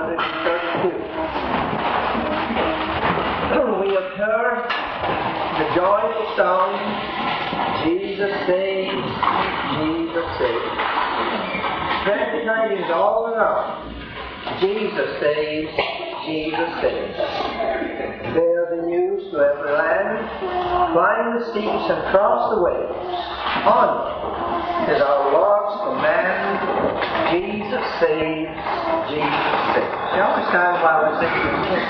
132. We have heard the joyful song, Jesus saves, Jesus saves. Spread the tidings all around. Jesus saves, Jesus saves. Bear the news to every land. Climb the steeps and cross the waves. On is our Lord's command. Jesus saves, Jesus saves. Shall we stand while we sing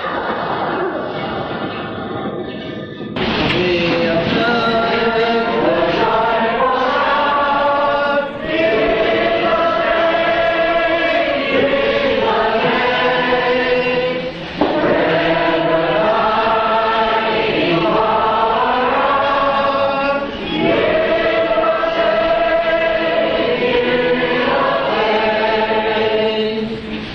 this? We have heard the joyful song, Jesus saves, Jesus saves. Spread the tidings all around, Jesus saves, Jesus saves.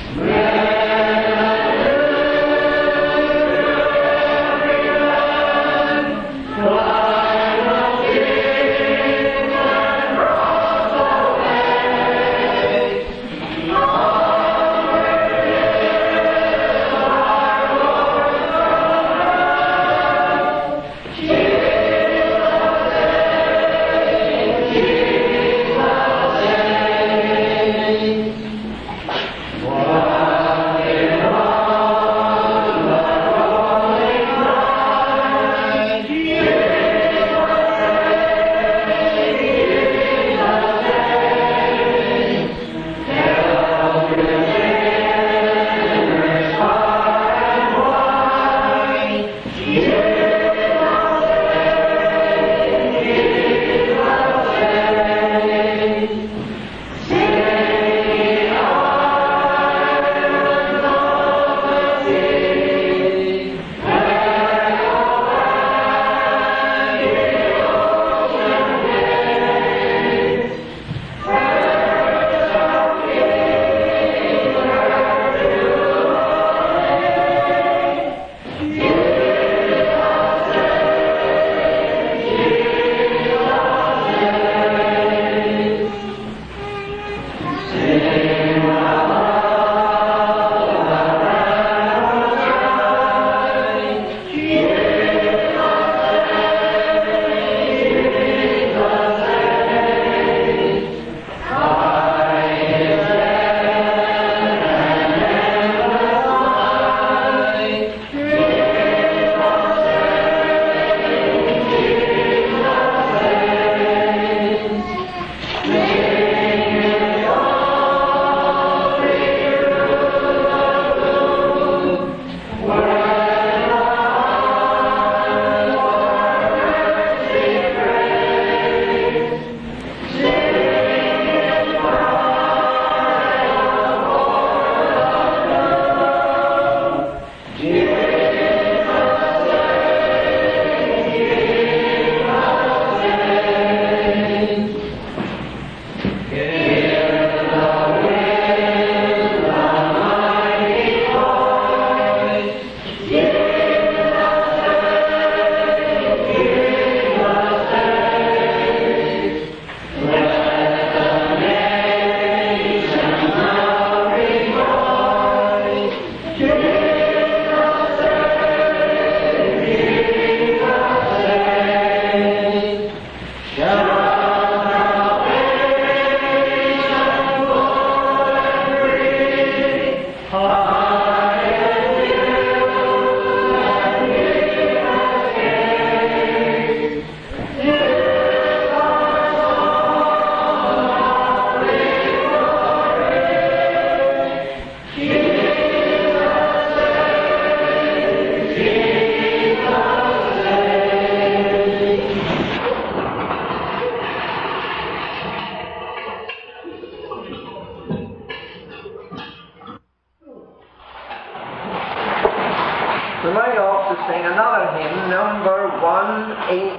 We might also sing another hymn, number 185.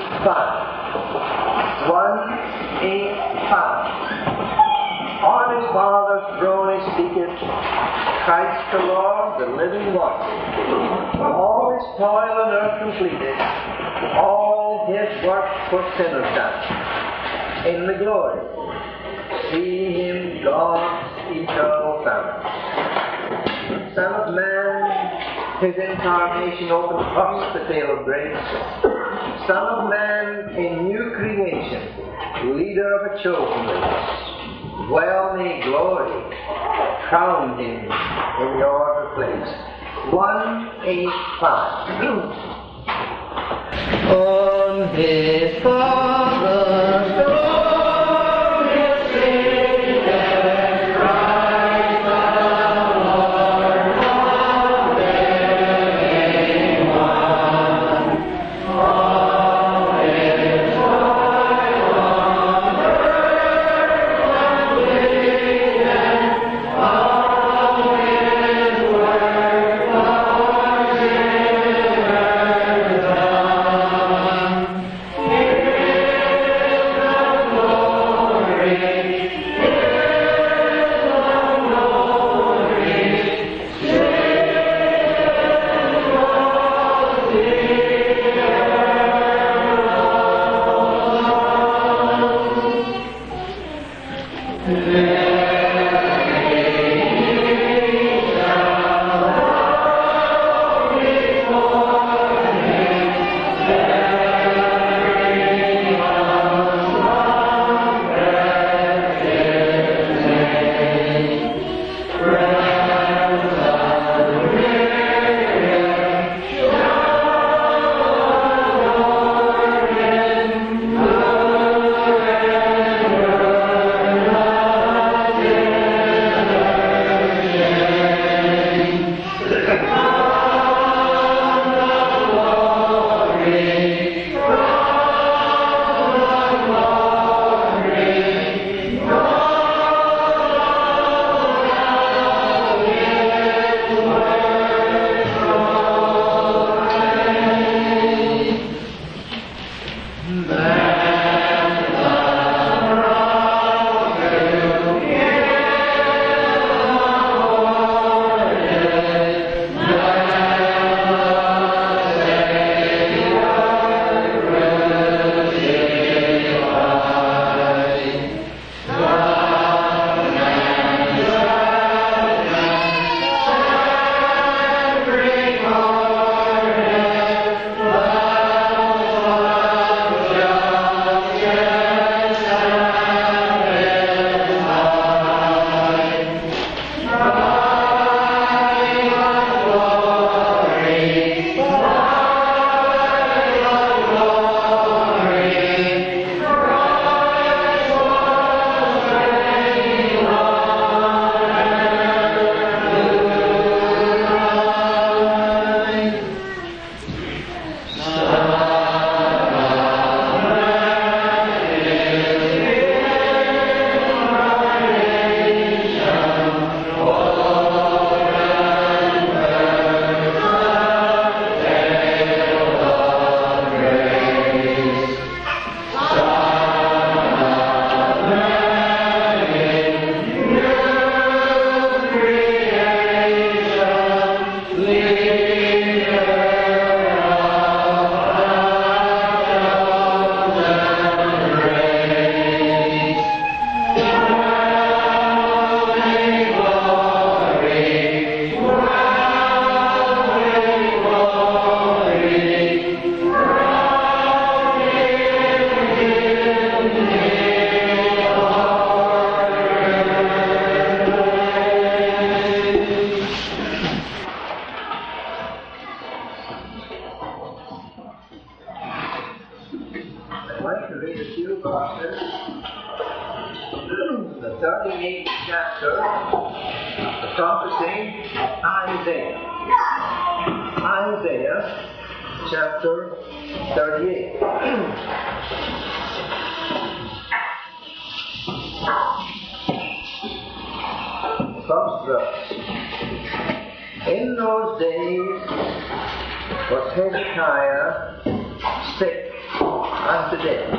185. On his Father's throne he speaketh, Christ the Lord, the living one. All his toil on earth completed, all his work for sinners done. In the glory, see him, God's eternal Son. Son of His incarnation opened first the tale of grace. Son of Man in new creation, leader of a chosen race. Well may glory crown him in your place. 185. On his Father's glorious day, let Christ the Lord of every one. All his joy on earth complete, and all his work for sinners done. The 38th chapter of the prophecy of Isaiah. Isaiah chapter 38. First verse. In those days was Hezekiah sick unto death.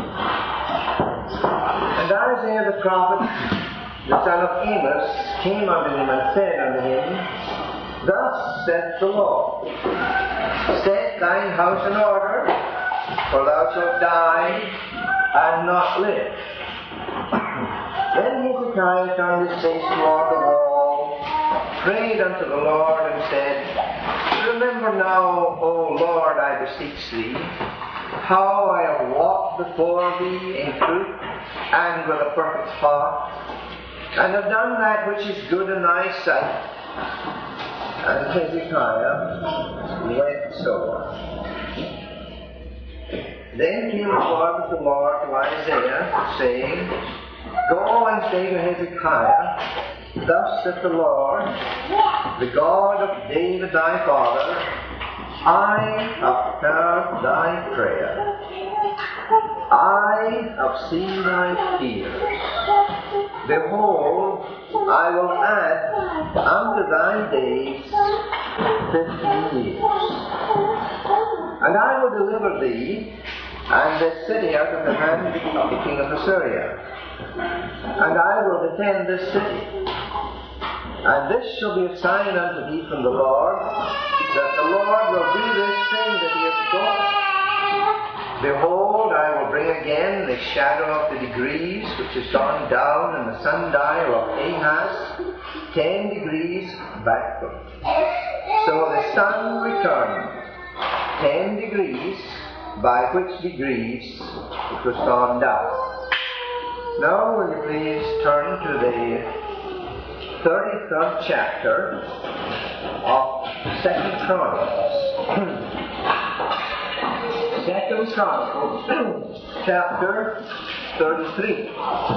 And Isaiah the prophet, the son of Amos, came unto him and said unto him, Thus saith the Lord, Set thine house in order, for thou shalt die and not live. Then Hezekiah turned his face toward the wall, prayed unto the Lord and said, Remember now, O Lord, I beseech thee, how I have walked before thee in truth and with a perfect heart, and have done that which is good in thy sight. And Hezekiah went so. Then came a word of the Lord to Isaiah, saying, Go and say to Hezekiah, Thus saith the Lord, the God of David thy father, I have heard thy prayer. I have seen thy tears. Behold, I will add unto thy days 50 years. And I will deliver thee and this city out of the hand of the king of Assyria. And I will defend this city. And this shall be a sign unto thee from the Lord, that the Lord will do this thing that he hath spoken. Behold, I will bring again the shadow of the degrees which is gone down in the sundial of Ahaz 10 degrees backward. So the sun returned 10 degrees, by which degrees it was gone down. Now will you please turn to the 33rd chapter of 2 Chronicles. 2 Chronicles, chapter 33.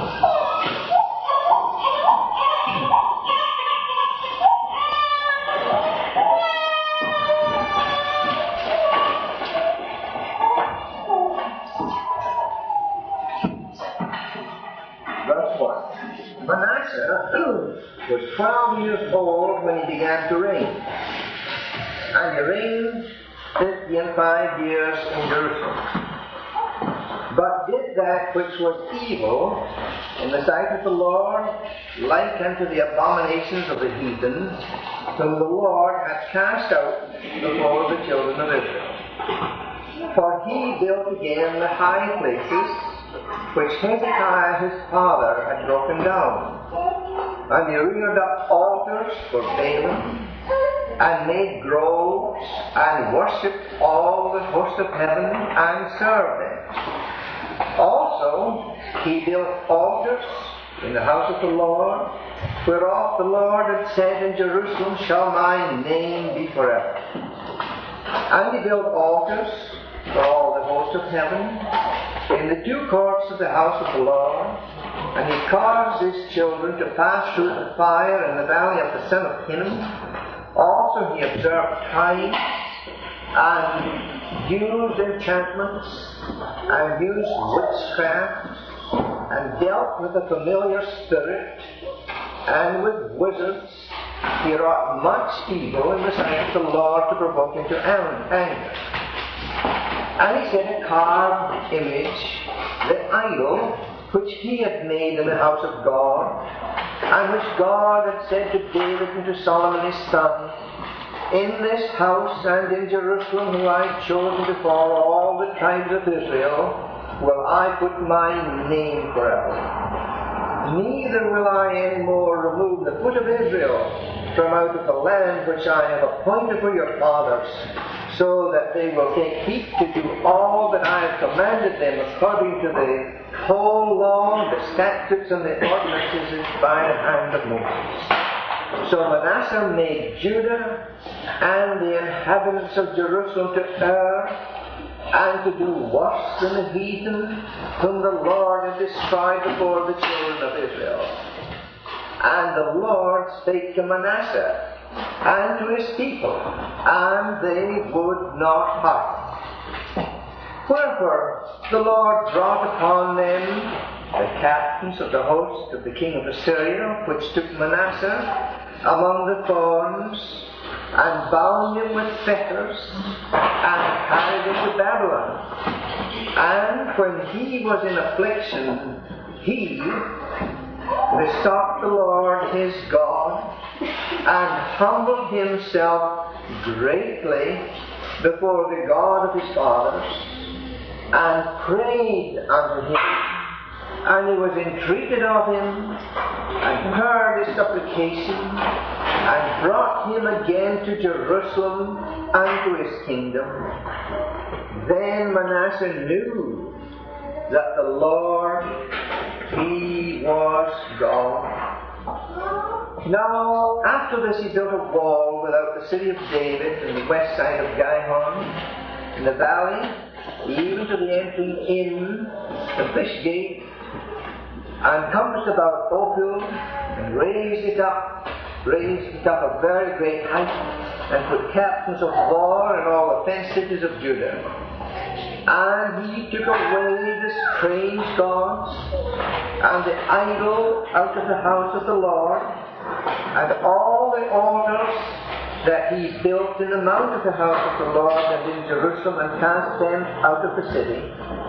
Verse 1. Manasseh was 12 years old when he began to reign, and he reigned 55 years in Jerusalem, but did that which was evil in the sight of the Lord, like unto the abominations of the heathen, whom the Lord hath cast out before the children of Israel. For he built again the high places which Hezekiah his father had broken down, and he reared up altars for Baalim, and made groves, and worshipped all the host of heaven, and served them. Also he built altars in the house of the Lord, whereof the Lord had said, In Jerusalem shall my name be forever. And he built altars for all the host of heaven in the two courts of the house of the Lord, and he caused his children to pass through the fire in the valley of the son of Hinnom. Also he observed time, and used enchantments, and used witchcraft, and dealt with a familiar spirit, and with wizards. He wrought much evil in the sight of the Lord to provoke him to anger. And he set a carved image, the idol, which he had made in the house of God, and which God had said to David and to Solomon his son, In this house and in Jerusalem, who I have chosen before all the tribes of Israel, will I put my name forever. Neither will I any more remove the foot of Israel from out of the land which I have appointed for your fathers, so that they will take heed to do all that I have commanded them according to the whole law, the statutes, and the ordinances by the hand of Moses. So Manasseh made Judah and the inhabitants of Jerusalem to err, and to do worse than the heathen, whom the Lord had destroyed before the children of Israel. And the Lord spake to Manasseh and to his people, and they would not hearken. Wherefore the Lord brought upon them the captains of the host of the king of Assyria, which took Manasseh among the thorns, and bound him with fetters, and carried him to Babylon. And when he was in affliction, he besought the Lord his God, and humbled himself greatly before the God of his fathers, and prayed unto him, And he was entreated of him, and heard his supplication, and brought him again to Jerusalem and to his kingdom. Then Manasseh knew that the Lord, He was God. Now, after this he built a wall without the city of David, in the west side of Gihon, in the valley, even to the entering in, the fish gate, and compassed about Ophel, and raised it up a very great height, and put captains of war in all the fenced cities of Judah. And he took away the strange gods and the idol out of the house of the Lord, and all the altars that he built in the mount of the house of the Lord and in Jerusalem, and cast them out of the city.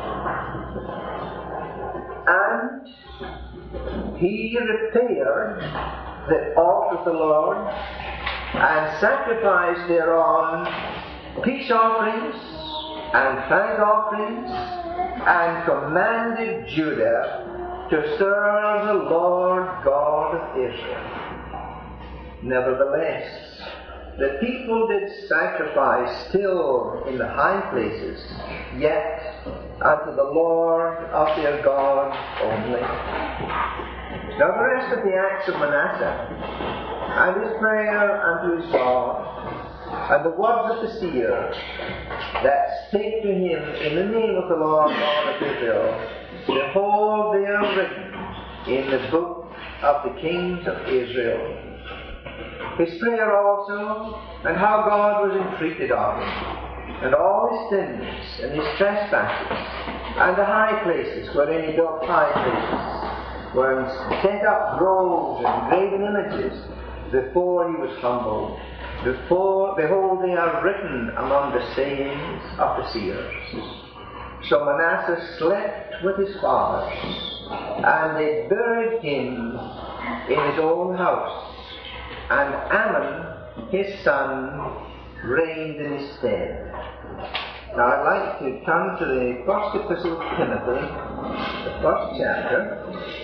And he repaired the altar of the Lord, and sacrificed thereon peace offerings and thank offerings, and commanded Judah to serve the Lord God of Israel. Nevertheless, the people did sacrifice still in the high places, yet unto the Lord of their God only. Now the rest of the acts of Manasseh, and his prayer unto his God, and the words of the seer that spake to him in the name of the Lord God of Israel, behold, they are written in the book of the kings of Israel. His prayer also, and how God was entreated of him, and all his sins and his trespasses, and the high places wherein he built high places, wherein set up groves and graven images, before he was humbled. Behold, they are written among the sayings of the seers. So Manasseh slept with his fathers, and they buried him in his own house, and Amon, his son, reigned in his stead. Now I'd like to come to the first epistle of Timothy, the first chapter.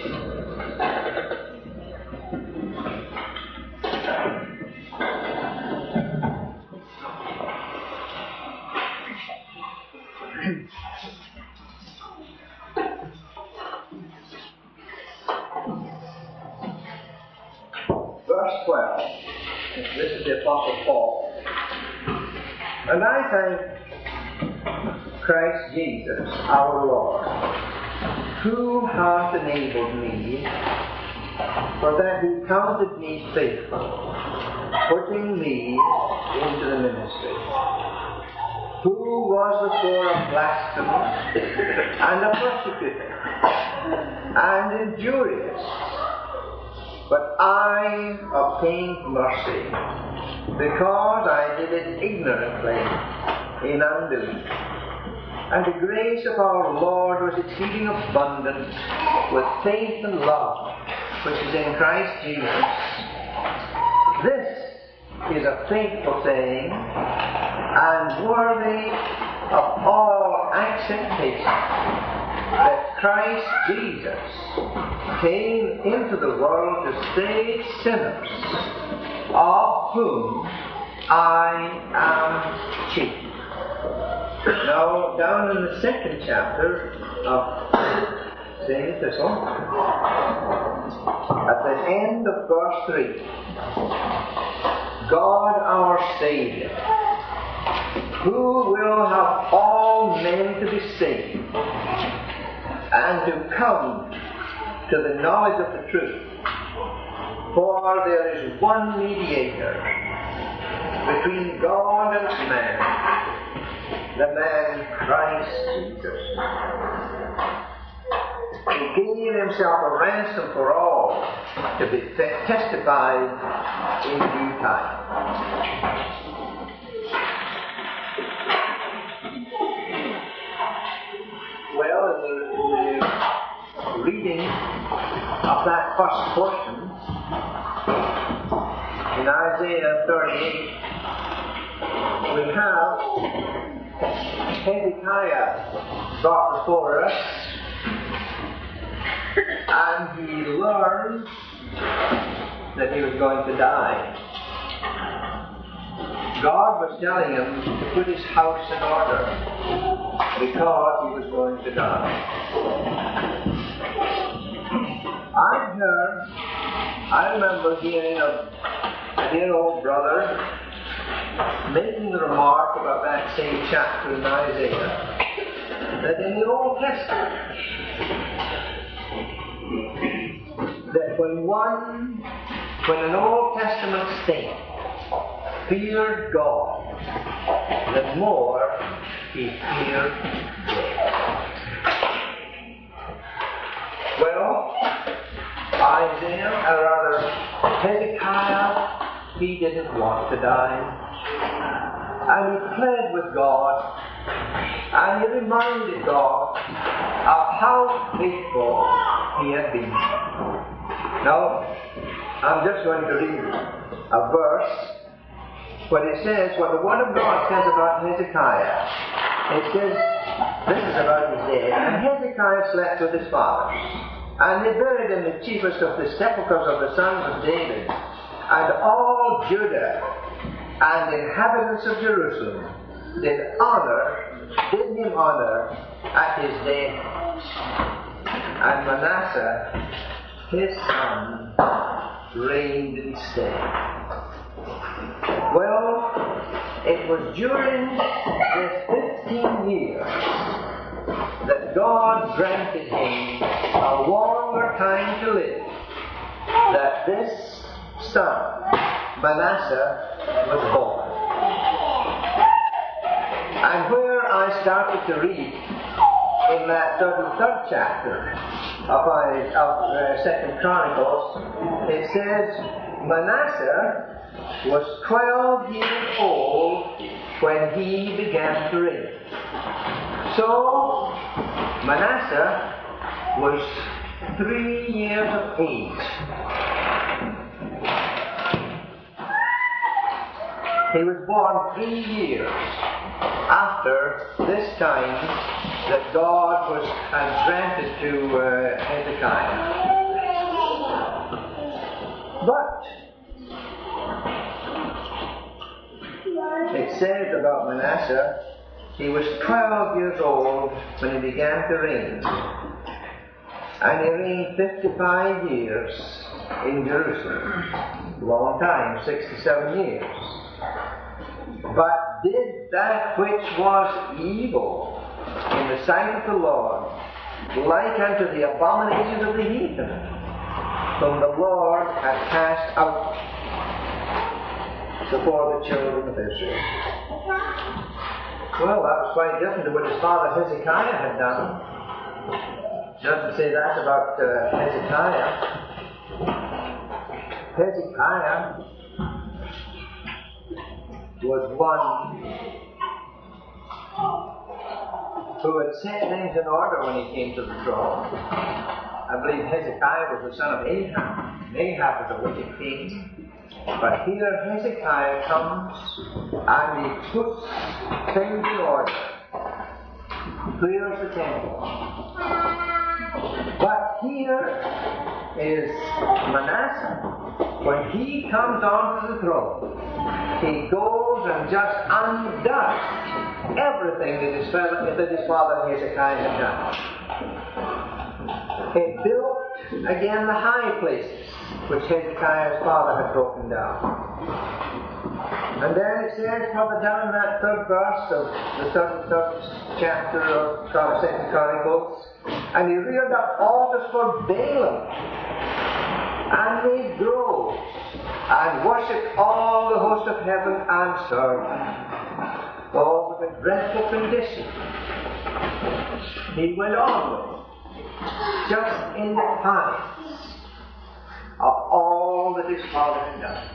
Verse 12. This is the Apostle Paul. And I thank Christ Jesus, our Lord, who hath enabled me, for that he counted me faithful, putting me into the ministry, who was before a blasphemer, and a persecutor, and injurious. But I obtained mercy, because I did it ignorantly, in unbelief. And the grace of our Lord was exceeding abundant, with faith and love, which is in Christ Jesus. This is a faithful saying, and worthy of all acceptation, that Christ Jesus came into the world to save sinners, of whom I am chief. Now, down in the second chapter of the same epistle, at the end of verse 3, God our Saviour, who will have all men to be saved, and to come to the knowledge of the truth. For there is one mediator between God and man, the man Christ Jesus. He gave himself a ransom for all, to be testified in due time. Well, in the reading of that first portion, in Isaiah 38, we have Hezekiah brought before us, and he learned that he was going to die. God was telling him to put his house in order because he was going to die. I remember hearing of a dear old brother making the remark about that same chapter in Isaiah, that in the Old Testament, that when an Old Testament saint feared God, the more he feared death. Well, Hezekiah, he didn't want to die. And he pled with God, and he reminded God of how faithful he had been. Now, I'm just going to read a verse. What it says, what the Word of God says about Hezekiah, it says, this is about his death. And Hezekiah slept with his fathers, and they buried him in the chiefest of the sepulchres of the sons of David. And all Judah and the inhabitants of Jerusalem did him honor at his death. And Manasseh, his son, reigned instead. Well, it was during the 15 years that God granted him a longer time to live, that this son, Manasseh, was born. And where I started to read in that 33rd chapter of 2 Chronicles, it says Manasseh was 12 years old when he began to reign. So Manasseh was 3 years of age. He was born 3 years after this time that God had granted to Hezekiah. But it says about Manasseh, he was 12 years old when he began to reign. And he reigned 55 years in Jerusalem. Long time, 67 years. But did that which was evil in the sight of the Lord, like unto the abominations of the heathen, whom the Lord had cast out before the children of Israel. Well, that was quite different to what his father Hezekiah had done. It doesn't say that about Hezekiah. Hezekiah was one who had set things in order when he came to the throne. I believe Hezekiah was the son of Ahab. Ahab was a wicked king. But here Hezekiah comes and he puts things in order, clears the temple. But here is Manasseh. When he comes onto the throne, he goes and just undoes everything that his father Hezekiah had done. He built again the high places which Hezekiah's father had broken down. And then it says, probably down in that third verse of the 33rd chapter of 2 Chronicles, and he reared up altars for Baalim, and made groves, and worshipped all the host of heaven and served them. Oh, with a dreadful condition he went on with, just in defiance of all that his father had done.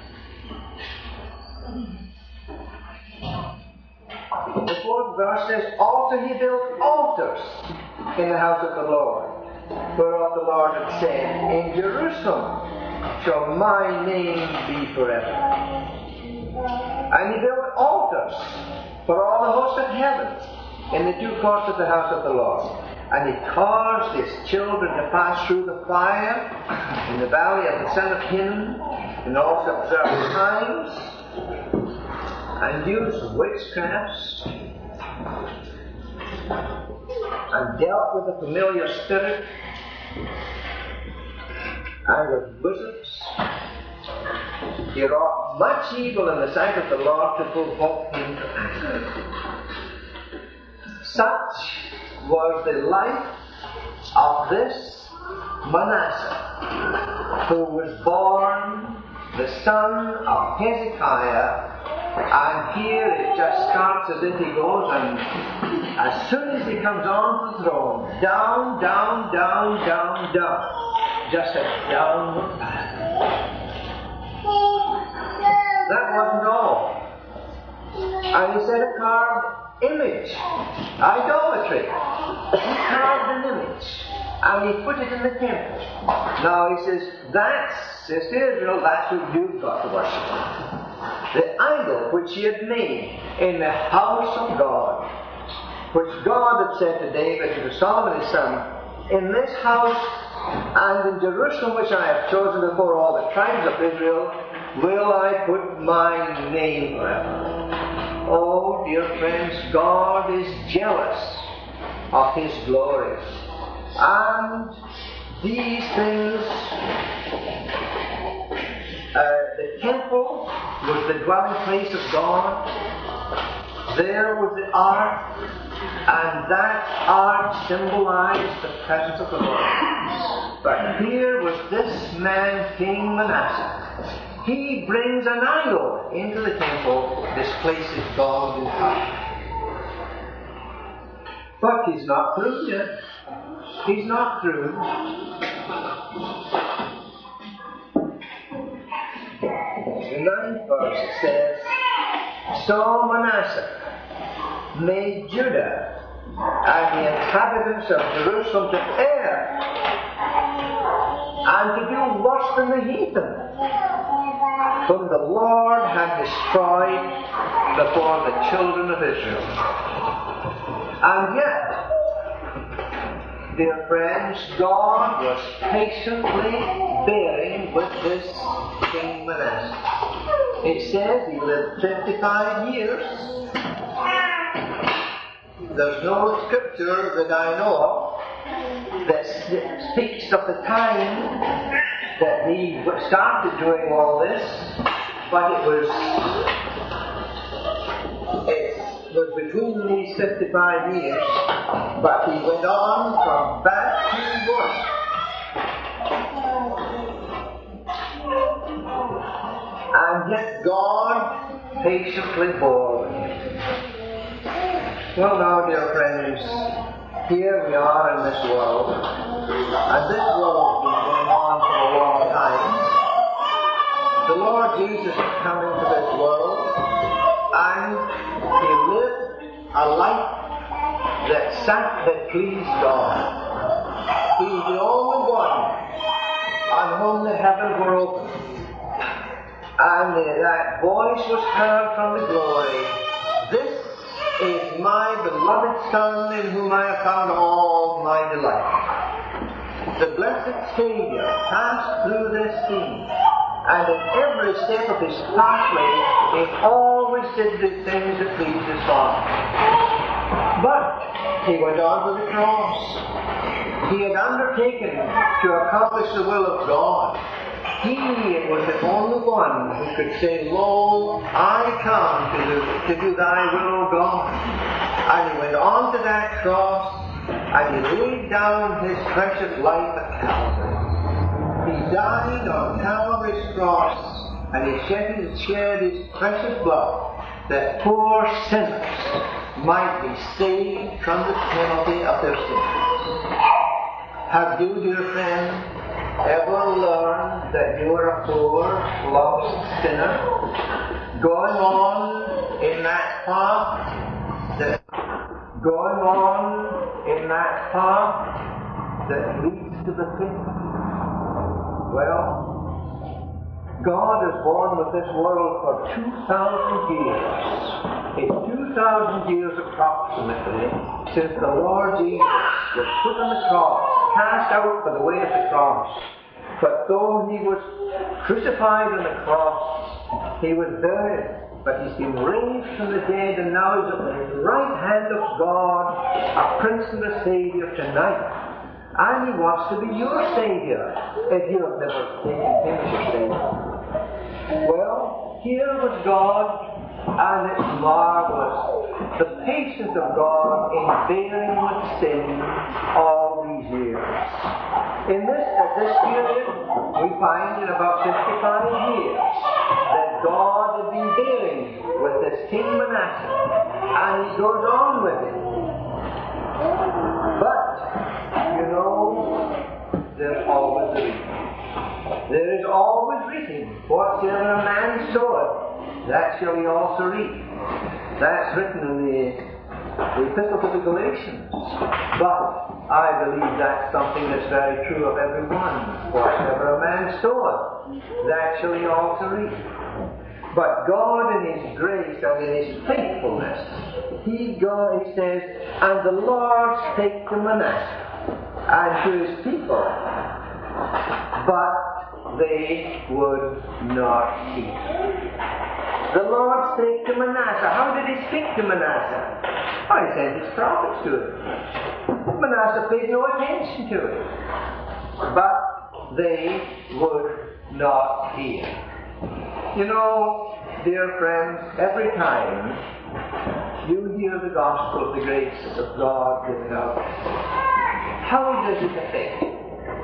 The 4th verse says, also he built altars in the house of the Lord, whereof the Lord had said, in Jerusalem shall my name be forever. And he built altars for all the hosts of heaven in the 2 courts of the house of the Lord. And he caused his children to pass through the fire in the valley of the son of Hinnom, and also observed times, and used witchcrafts, and dealt with the familiar spirit, and with wizards. He wrought much evil in the sight of the Lord to provoke him to anger. Such was the life of this Manasseh, who was born the son of Hezekiah. And here it just starts as if he goes, and as soon as he comes on the throne, down, down, down, down, down. Just a downward path. That wasn't all. And he said a carved image. Idolatry. He carved an image. And he put it in the temple. Now he says, says to Israel, that's what you've got to worship. The idol which he had made in the house of God, which God had said to David and to Solomon his son, in this house and in Jerusalem which I have chosen before all the tribes of Israel, will I put my name forever. Oh, dear friends, God is jealous of his glory. And these things, the temple was the dwelling place of God. There was the ark, and that ark symbolized the presence of the Lord. But here was this man, King Manasseh. He brings an idol into the temple, displaces God in heart. But he's not through yet. He's not through. The 9th verse says, So Manasseh made Judah and the inhabitants of Jerusalem to err and to do worse than the heathen, whom the Lord had destroyed before the children of Israel. And yet, dear friends, God was patiently bearing with this King Manasseh. It says he lived 55 years. There's no scripture that I know of that speaks of the time that he started doing all this, but it was between these 55 years, but he went on from bad to worse. And yet God patiently bore with him. Well now, dear friends, here we are in this world, and this world has been going on for a long time. The Lord Jesus has come into this world, and he lived a life that pleased God. He's the only one on whom the heavens were open. And that voice was heard from the glory, This is my beloved Son, in whom I have found all my delight. The blessed Saviour passed through this scene, and in every step of his pathway, he always did the things that pleased his Father. But he went on to the cross. He had undertaken to accomplish the will of God. He was the only one who could say, Lo, I come to do thy will, O God. And he went on to that cross, and he laid down his precious life at Calvary. He died on Calvary's cross, and he shed his precious blood, that poor sinners might be saved from the penalty of their sins. Have you, dear friend, ever learned that you are a poor, lost sinner, going on in that path that leads to the pit? Well, God has borne with this world for 2,000 years. It's 2,000 years approximately since the Lord Jesus was put on the cross, cast out by the way of the cross. But though he was crucified on the cross, he was buried. But he's been raised from the dead, and now he's at the right hand of God, a Prince and a Saviour tonight. And he wants to be your Saviour, if you have never taken him as your Saviour. Well, here was God, and it's marvellous. The patience of God in bearing with sin all these years. At this period, we find in about 55 years that God had been dealing with this King Manasseh, and he goes on with it. But, you know, there's always a reason. There is always reason. Whatsoever a man soweth, that shall he also reap. That's written in the Epistle to the Galatians. But I believe that's something that's very true of everyone. Whatsoever a man soweth, that shall he also reap. But God in His grace and in His faithfulness, He says, and the Lord spake to Manasseh and to his people, but they would not hear. The Lord spake to Manasseh. How did He speak to Manasseh? Oh, He sent His prophets to it. Manasseh paid no attention to it. But they would not hear. You know, dear friends, every time you hear the gospel of the grace of God given out, how does it affect you?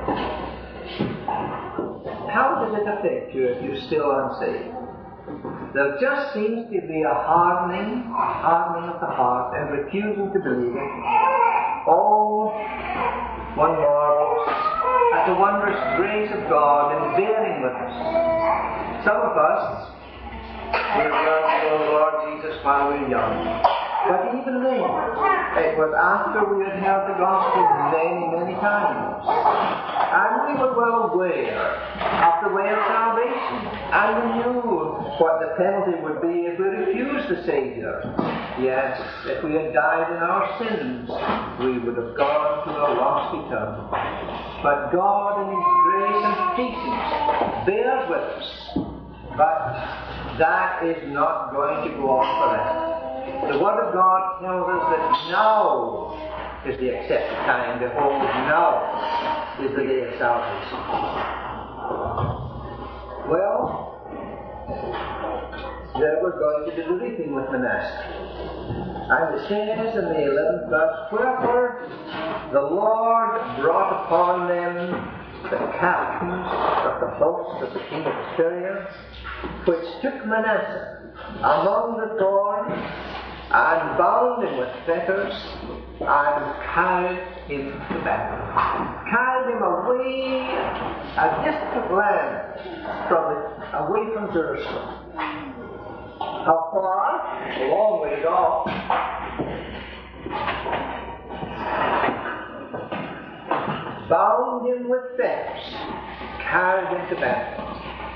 How does it affect you if you're still unsaved? There just seems to be a hardening of the heart and refusing to believe it. Oh, one marvels at the wondrous grace of God in bearing with us. Some of us, we learned to know the Lord Jesus while we were young. But even then, it was after we had heard the gospel many, many times. And we were well aware of the way of salvation. And we knew what the penalty would be if we refused the Saviour. Yes, if we had died in our sins, we would have gone to a lost eternity. But God in His grace and patience bears with us. But that is not going to go on forever. The Word of God tells us that now is the accepted time. Behold, now is the day of salvation. Well, there was going to be the reaping with Manasseh. And it says in the 11th verse, wherefore the Lord brought upon them the captains of the host of the king of Assyria, which took Manasseh among the thorns, and bound him with fetters, and carried him to Babylon. Carried him away a distant land, away from Jerusalem. How far? A long way to go. Bound him with fetters, carried him to Babylon.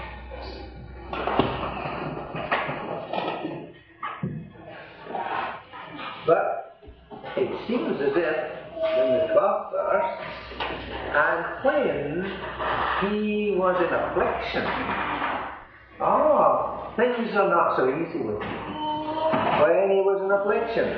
But it seems as if in the 12th verse, and when he was in affliction, things are not so easy with him. When he was in affliction,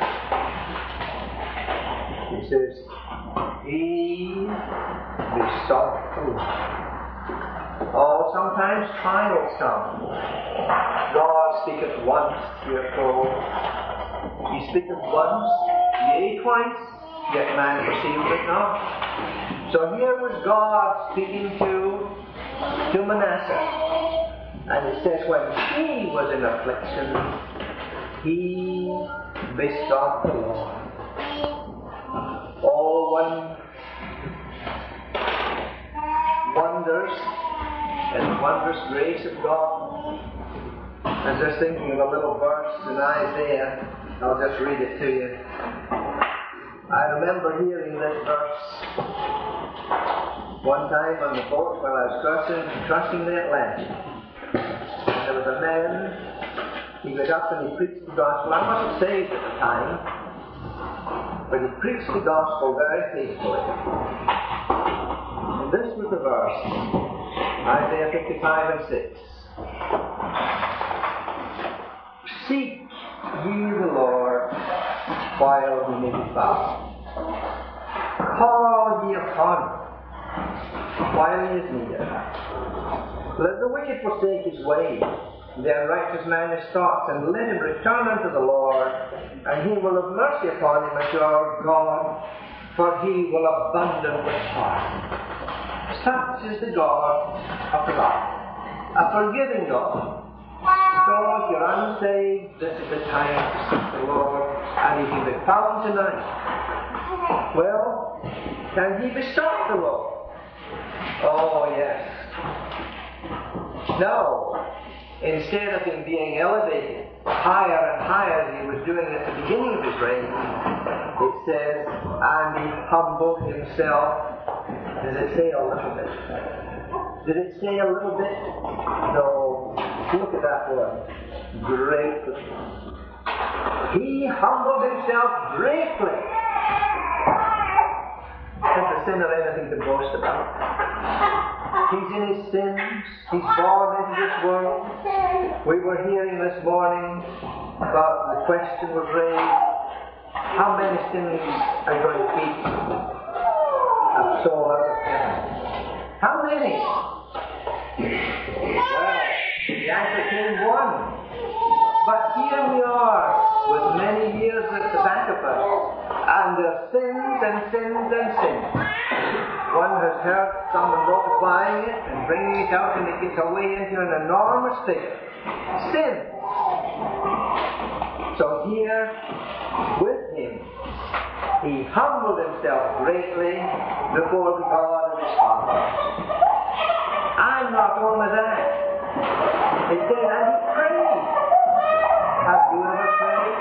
he says, he besought the Lord. Sometimes trials come. God speaketh once, we are told. He speaketh once, yea, twice, yet man perceiveth it not. So here was God speaking to Manasseh. And it says, when he was in affliction, he besought the Lord. All wonders and wondrous grace of God. I was just thinking of a little verse in Isaiah. I'll just read it to you. I remember hearing this verse one time on the boat while I was crossing the Atlantic. There was a man he got up and he preached the gospel. I wasn't saved at the time, but he preached the gospel very faithfully. And this was the verse, Isaiah 55 and 6. Seek ye the Lord while he may be found. Call ye upon him while he is near. Let the wicked forsake his ways, the unrighteous man his thoughts, and let him return unto the Lord, and he will have mercy upon him as your God, for he will abundant with pardon. Such is the God of the Bible, a forgiving God. So if you're unsaved, this is the time to seek the Lord, and he can be found tonight. Well, can he besought the Lord? Oh, yes. No. Instead of him being elevated higher and higher as he was doing at the beginning of his reign, it says, and he humbled himself. Does it say a little bit? Did it say a little bit? No. Look at that word. Greatly. He humbled himself greatly. Has the sinner anything to boast about? He's in his sins. He's born into this world. We were hearing this morning about the question was raised, how many sins are going to keep a soul out of heaven? How many? Well, the answer came one. But here we are, with many years at the back of us, and there's sins and sins and sins. One has heard someone multiplying it and bringing it out, and it gets away into an enormous figure. Sin. So here, with him, he humbled himself greatly before the God of his Father. And not only that, it said, and he prayed. Have you ever prayed?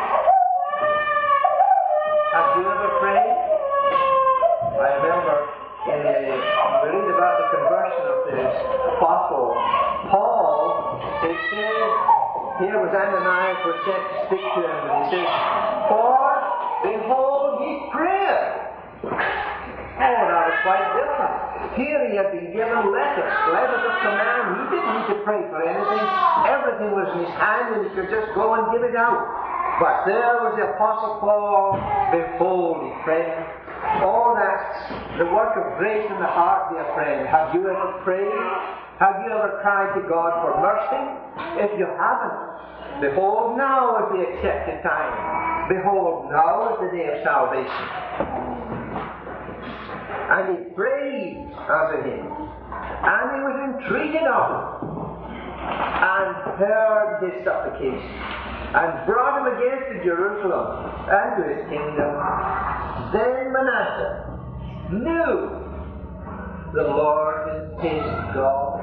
Have you ever prayed? I remember we read about the conversion of this apostle Paul. It says, here was Ananias was sent to speak to him, and he says, for behold his prayer. Oh, that was quite different. Here he had been given letters of command. He didn't need to pray for anything. Everything was in his hand, and he could just go and give it out. But there was the Apostle Paul. Behold, he prayed. Oh, that's the work of grace in the heart, dear friend. Have you ever prayed? Have you ever cried to God for mercy? If you haven't, behold, now is the accepted time. Behold, now is the day of salvation. And he prayed unto him, and he was entreated of him, and heard his supplication, and brought him again to Jerusalem and to his kingdom. Then Manasseh knew the Lord is his God.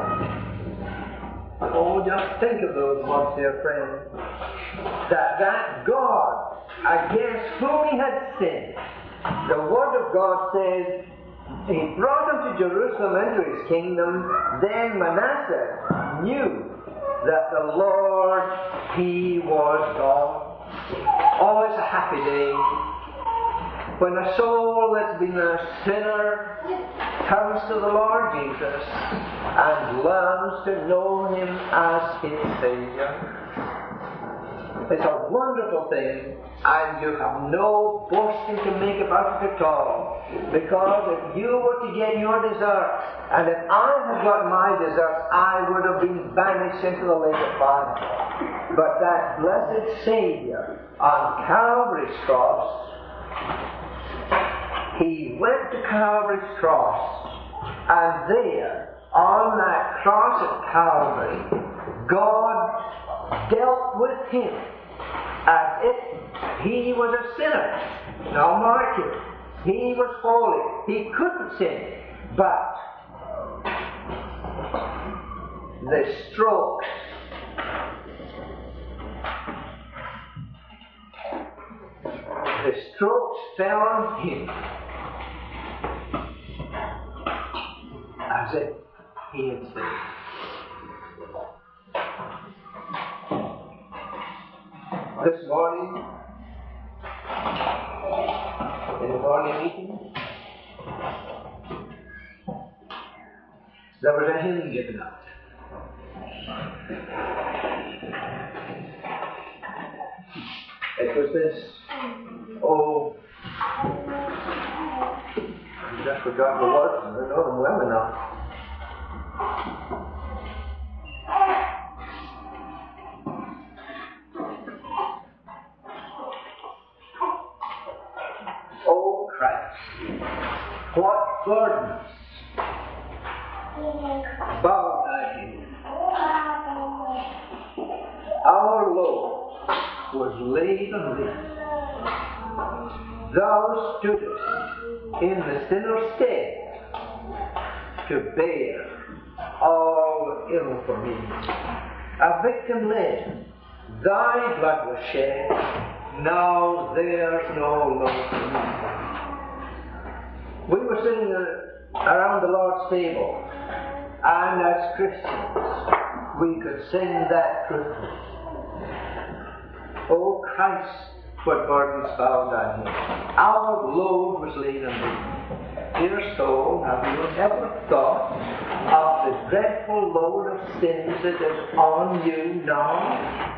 Oh, just think of those words, dear friend. That God, against whom he had sinned, the Word of God says, he brought him to Jerusalem into his kingdom. Then Manasseh knew that the Lord, he was God. Oh, it's a happy day when a soul that's been a sinner turns to the Lord Jesus and learns to know him as his Savior. It's a wonderful thing, and you have no boasting to make about it at all. Because if you were to get your deserts, and if I had got my deserts, I would have been banished into the lake of fire. But that blessed Savior on Calvary's cross, he went to Calvary's cross, and there, on that cross at Calvary, God dealt with him as if he was a sinner. Now mark it. He was holy. He couldn't sin. But the strokes fell on him as if he had sinned. This morning, in the morning meeting, there was a hymn given out. It was this, I just forgot the words, I know them well enough. O Christ, what burdens bow thy head. Our load was laid on thee. Thou stoodest in the sinner's stead to bear all ill for me. A victim led, thy blood was shed, now there's no load for me. We were sitting around the Lord's table, and as Christians, we could sing that truthfully. O Christ, what burdens bow thy head. Our load was laid on thee. Dear soul, have you ever thought of the dreadful load of sins that is on you now?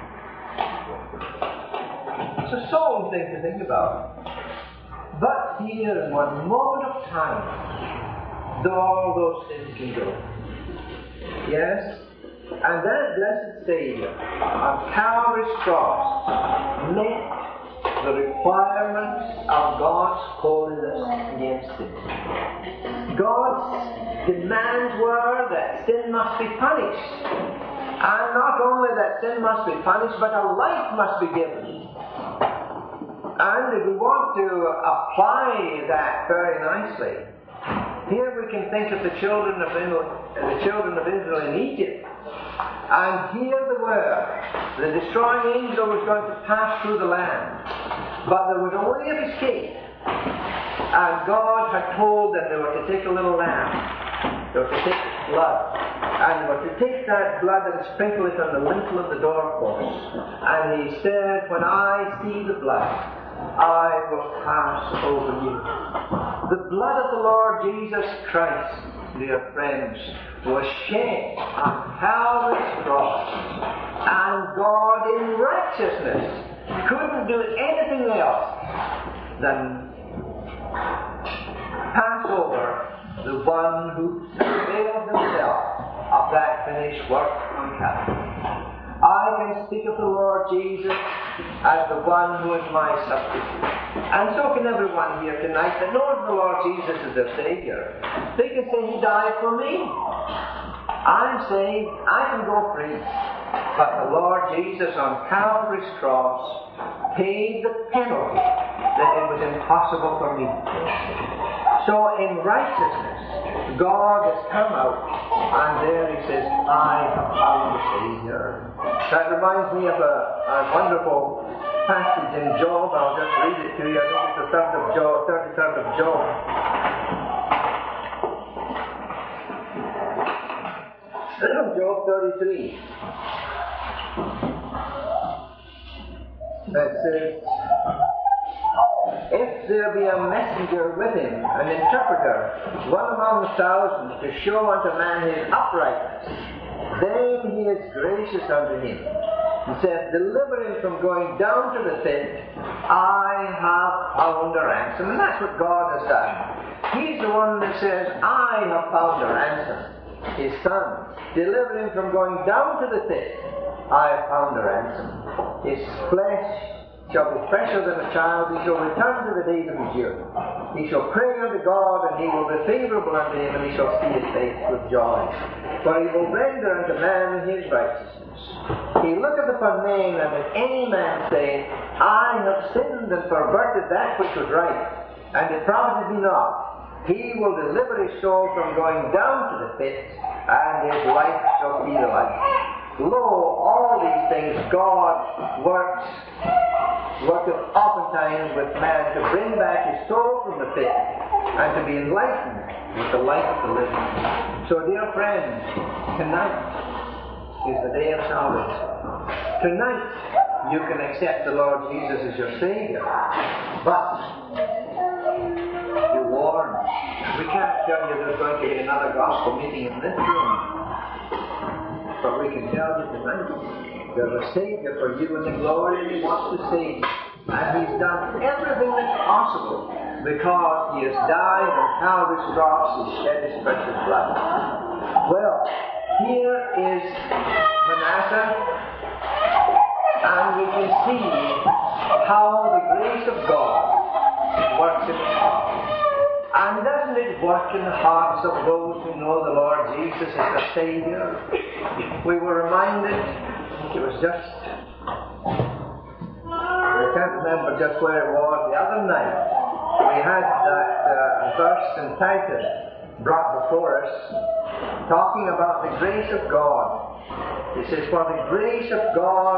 It's a solemn thing to think about. But here in one moment of time, though all those sins can go. Yes? And that blessed Savior on Calvary's cross met the requirements of God's holiness against sin. God's demands were that sin must be punished. And not only that sin must be punished, but a life must be given. And if we want to apply that very nicely, here we can think of the children of Israel in Egypt. And here they were. The destroying angel was going to pass through the land. But there was a way of escape. And God had told them they were to take a little lamb. They were to take blood. And they were to take that blood and sprinkle it on the lintel of the doorpost. And he said, when I see the blood, I will pass over you. The blood of the Lord Jesus Christ, dear friends, was shed on Calvary's cross, and God in righteousness couldn't do anything else than pass over the one who availed himself of that finished work on Calvary. I can speak of the Lord Jesus as the one who is my substitute. And so can everyone here tonight that knows the Lord Jesus as their Savior. They can say, He died for me. I'm saved. I can go free. But the Lord Jesus on Calvary's cross paid the penalty that it was impossible for me to pay. So in righteousness, God has come out, and there He says, I have found a Savior. That reminds me of a wonderful passage in Job. I'll just read it to you. I think it's the 33rd of Job. Job 33. That says, if there be a messenger with him, an interpreter, one among thousands, to show unto man his uprightness, then he is gracious unto him. He says, deliver him from going down to the pit. I have found a ransom. And that's what God has done. He's the one that says, I have found a ransom. His Son. Deliver him from going down to the pit. I have found a ransom. His flesh shall be fresher than a child. He shall return to the days of his youth. He shall pray unto God, and He will be favourable unto him, and he shall see His face with joy. For He will render unto man his righteousness. He looketh upon men, and if any man say, I have sinned and perverted that which was right, and it profited me not, He will deliver his soul from going down to the pit, and his life shall see the light. Lo, all these things God worketh oftentimes with man to bring back his soul from the pit, and to be enlightened with the light of the living. So, dear friends, tonight is the day of salvation. Tonight you can accept the Lord Jesus as your Savior. But you're warned. We can't tell you there's going to be another gospel meeting in this room. But we can tell you tonight, there's a Savior for you in the glory He wants to save you. And He's done everything that's possible because He has died on Calvary's cross, He shed His precious blood. Well, here is Manasseh, and we can see how the grace of God works in His heart. And doesn't it work in the hearts of those who know the Lord Jesus as their Savior? We were reminded, it was just, I can't remember just where it was, the other night, we had that verse in Titus brought before us, talking about the grace of God. It says, for the grace of God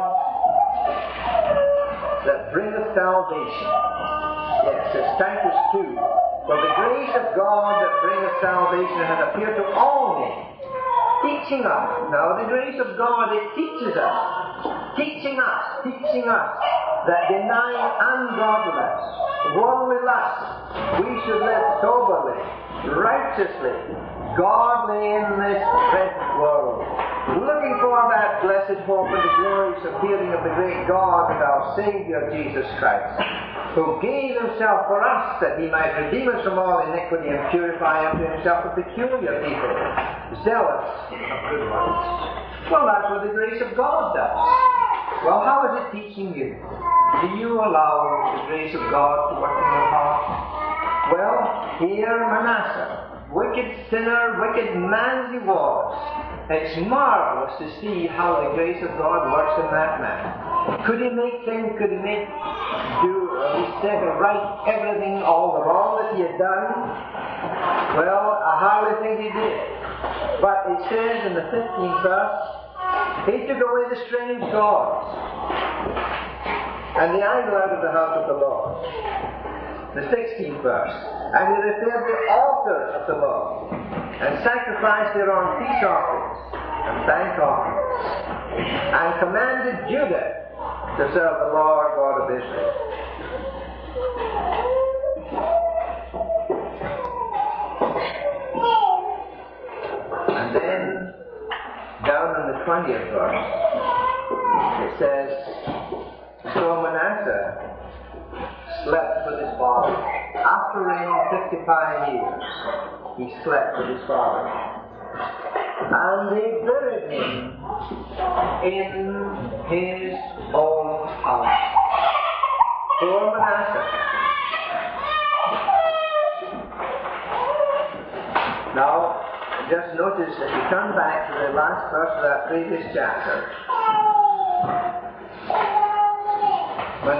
that bringeth salvation. Yes, it's Titus 2. For the grace of God that bringeth salvation hath appeared to all men, teaching us. Now the grace of God, it teaches us, teaching us that denying ungodliness, worldly lust, we should live soberly, righteously, godly in this present world, looking for that blessed hope and the glorious appearing of the great God and our Saviour Jesus Christ, who gave Himself for us that He might redeem us from all iniquity and purify unto Himself a peculiar people, zealous of good works. Well, that's what the grace of God does. Well, how is it teaching you? Do you allow the grace of God to work in your heart? Well, here Manasseh, wicked sinner, wicked man as he was, it's marvelous to see how the grace of God works in that man. Could he make things, could he set right everything, all the wrong that he had done? Well, I hardly think he did. But it says in the 15th verse, he took away the strange gods and the idol out of the house of the Lord. The 16th verse, and he repaired the altar of the Lord, and sacrificed thereon peace offerings and thank offerings, and commanded Judah to serve the Lord God of Israel. And then, down in the 20th verse, it says, so Manasseh slept with his father. After reigning 55 years, he slept with his father. And they buried him in his own house. Poor Manasseh. Now, just notice, if you come back to the last verse of that previous chapter, when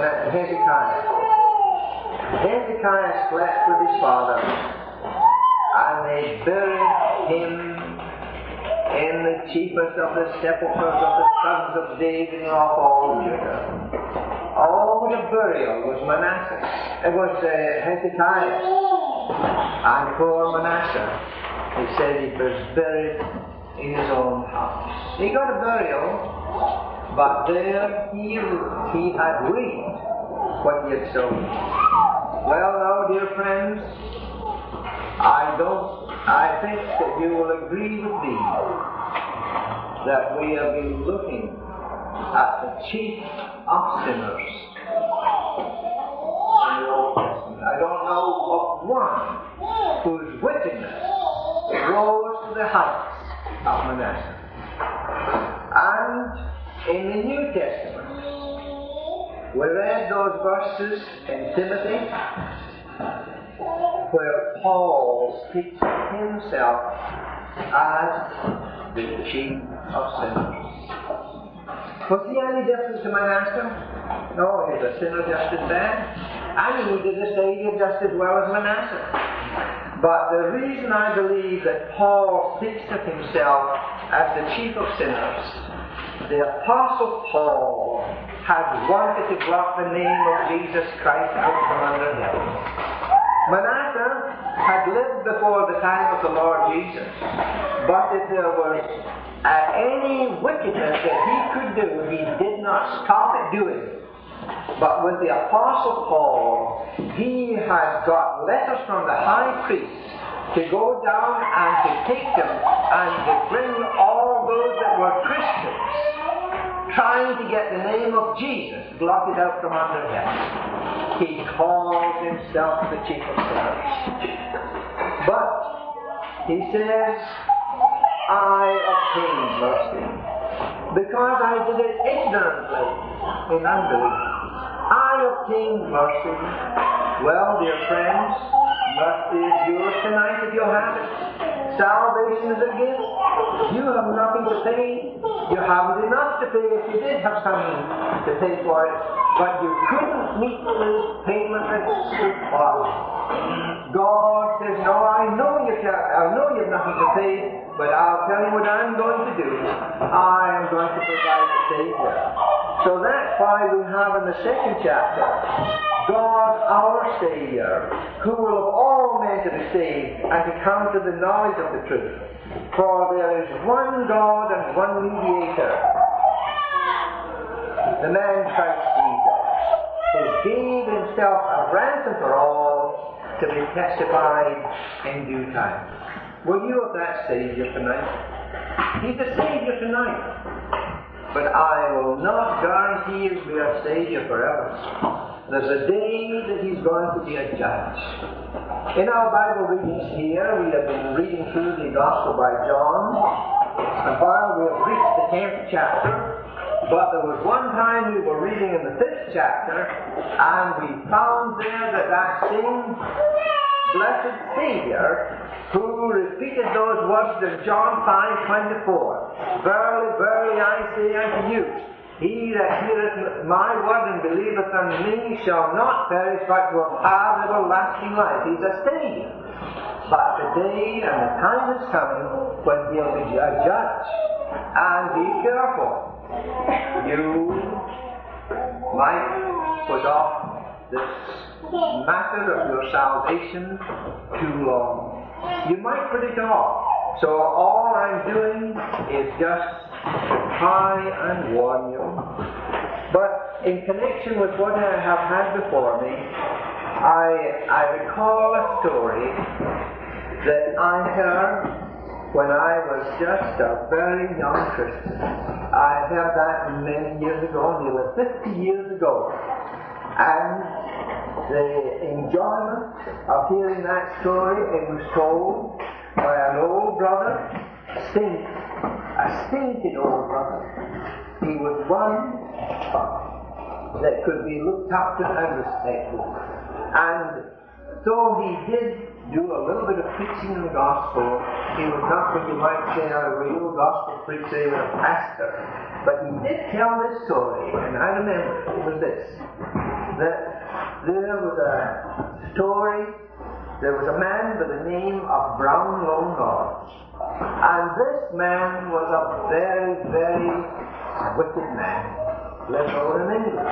Hezekiah slept with his father, and they buried him in the chiefest of the sepulchres of the sons of David and of all Judah. All the burial was Manasseh. It was Hezekiah. And poor Manasseh, he said he was buried in his own house. He got a burial, but there he had reaped what he had sown. Well, now, dear friends, I think that you will agree with me that we have been looking at the chief of sinners in the Old Testament. I don't know of one whose wickedness rose to the heights of Manasseh. And in the New Testament, we read those verses in Timothy where Paul speaks of himself as the chief of sinners. Was he any different to Manasseh? No, he was a sinner just as bad. And he needed a Savior just as well as Manasseh. But the reason I believe that Paul speaks of himself as the chief of sinners, the Apostle Paul had wanted to blot the name of Jesus Christ out from under heaven. Manasseh had lived before the time of the Lord Jesus, but if there was Any wickedness that he could do, he did not stop it doing. But with the Apostle Paul, he has got letters from the high priest to go down and to take them and to bring all those that were Christians, trying to get the name of Jesus blotted out from under heaven. He calls himself the chief of sinners. But he says, I obtained mercy because I did it ignorantly in unbelief. I obtained mercy. Well, dear friends, mercy is yours tonight if you have it. Salvation is a gift. You have nothing to pay. You haven't enough to pay if you did have something to pay for it. But you couldn't meet the payment that's required. God says, no, I know you have nothing to pay, but I'll tell you what I'm going to do. I am going to provide a Savior. So that's why we have in the second chapter, God our Savior, who will of all men to be saved and to come to the knowledge of the truth. For there is one God and one mediator, the man Christ Jesus, who gave himself a ransom for all to be testified in due time. Were you of that Savior tonight? He's a Savior tonight. But I will not guarantee he'll be a Savior forever. There's a day that he's going to be a judge. In our Bible readings here, we have been reading through the Gospel by John, and while we have reached the 10th chapter, but there was one time we were reading in the 5th chapter, and we found there that same blessed Savior who repeated those words in John 5:24. Verily, verily, I say unto you, he that heareth my word and believeth on me shall not perish, but will have everlasting life. He's a Savior. But the day and the time is coming when he'll be a judge. And be careful. You might put off this matter of your salvation too long. You might put it off. So all I'm doing is just to try and warn you. But in connection with what I have had before me, I recall a story that I heard when I was just a very young Christian. I heard that many years ago, nearly 50 years ago. And the enjoyment of hearing that story, it was told by an old brother, a stinted old brother. He was one that could be looked up to and respected. And though he did do a little bit of preaching in the gospel, he was not what you might say a real gospel preacher, he was a pastor. But he did tell this story, and I remember it was this, that there was a story, there was a man by the name of Brownlow North. And this man was a very, very wicked man, lived over in England.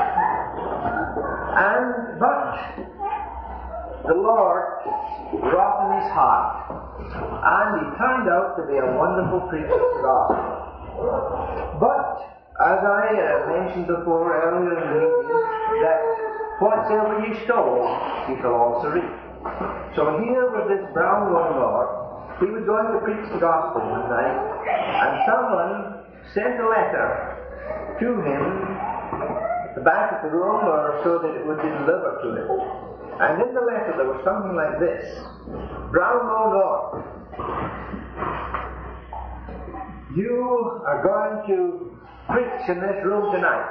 But the Lord wrought in his heart, and he turned out to be a wonderful preacher of the gospel. But, as I mentioned before earlier in the meeting, that whatsoever you sow, you shall also reap. So here was this Brownlow Lord. He was going to preach the gospel one night, and someone sent a letter to him at the back of the room, or so that it would be delivered to him. And in the letter there was something like this: Brownlow North, you are going to preach in this room tonight.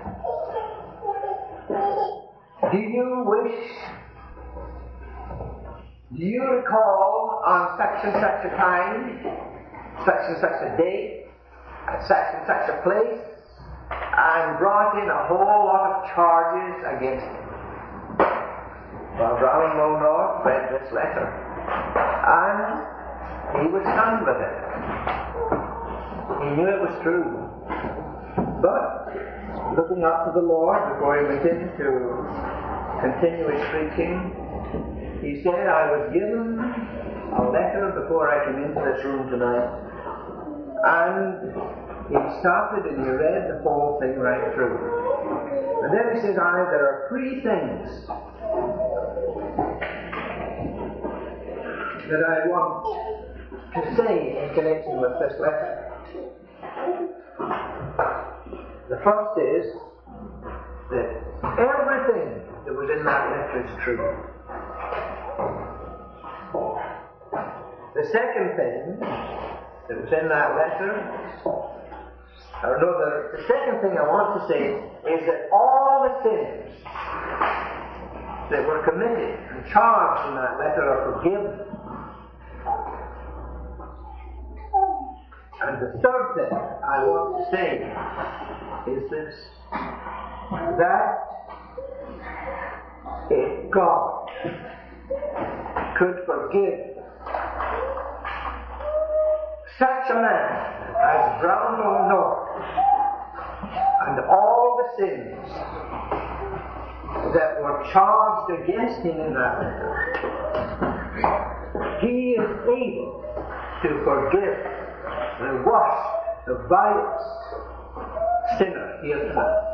Do you recall on such and such a time, such and such a date, at such and such a place, and brought in a whole lot of charges against him? Well, Brownlow North read this letter, and he was stunned with it. He knew it was true. But, looking up to the Lord before he went in to continue his preaching, he said, I was given a letter before I came into this room tonight, And he started and he read the whole thing right through. And then he says, there are three things that I want to say in connection with this letter. The first is that everything that was in that letter is true. The second thing that was in that letter, the second thing I want to say is that all the sins that were committed and charged in that letter are forgiven. And the third thing I want to say is this, that if God could forgive such a man as Brownell North and all the sins that were charged against him in that letter, he is able to forgive the worst, the vilest sinner he has found.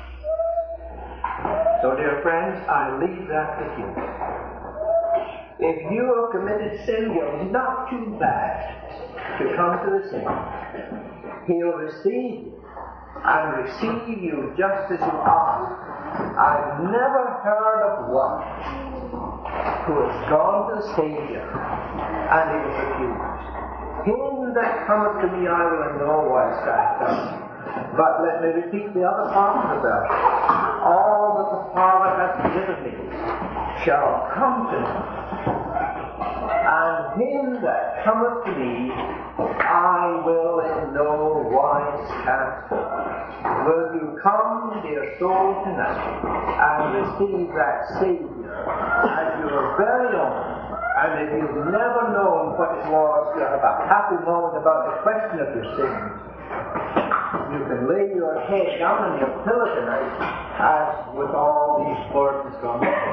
So, dear friends, I leave that with you. If you have committed sin, you're not too bad to come to the Savior. He'll receive you and receive you just as you are. I've never heard of one who has gone to the Savior and he was refused. Him that cometh to me I will in no wise cast out. But let me repeat the other part of the verse. All that the Father hath given me shall come to me. And him that cometh to me I will in no wise cast out. Will you come, dear soul, tonight and receive that Savior as your very own? And if you've never known what it was to have a happy moment about the question of your sins, you can lay your head down on your pillow tonight as with all these burdens gone.